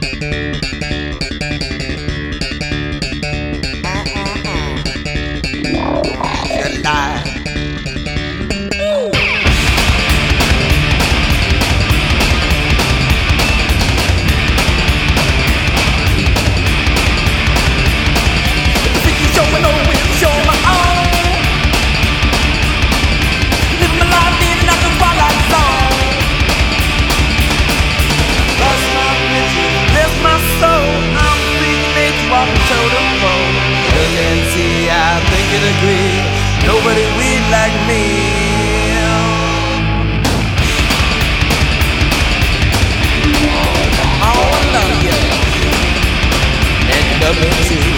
Agree, nobody weed like me. Oh, I love you, and you love me too.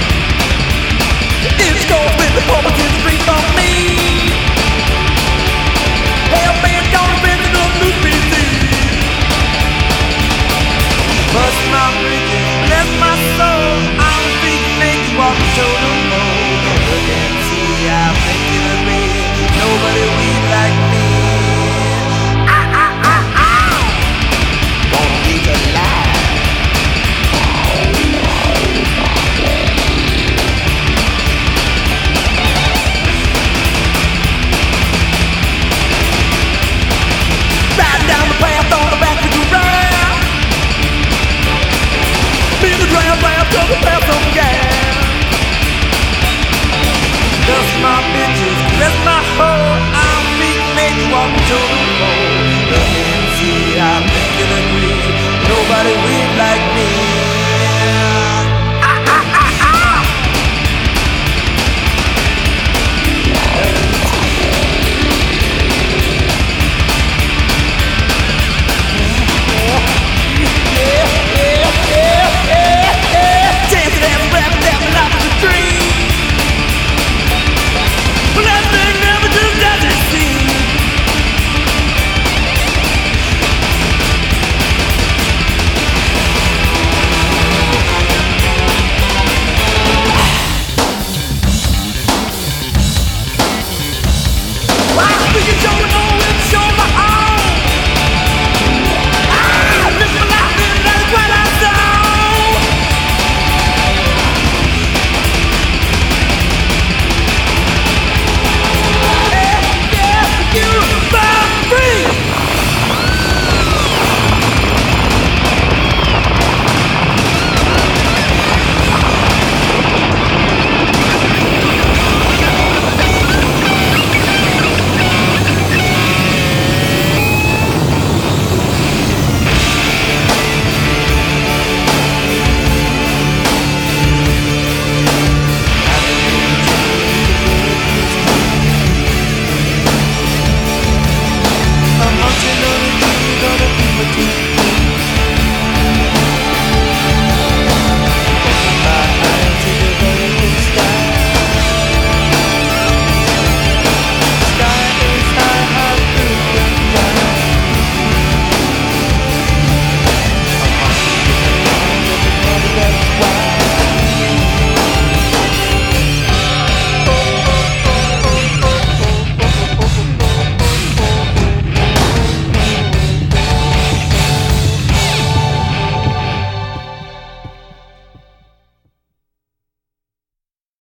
It's gonna be the poverty free from me. Hell, man, don't bend it up, lose me, bust my bridges, bless my soul. I'm free to make you walk the totem pole. I think you'll agree, nobody weed like me. Gonna be alive. Ride down the path on the back of the rail. Be the ground ramp till the path on gas. Dust my bitches, bless my hoe. I'm weak, make you walk to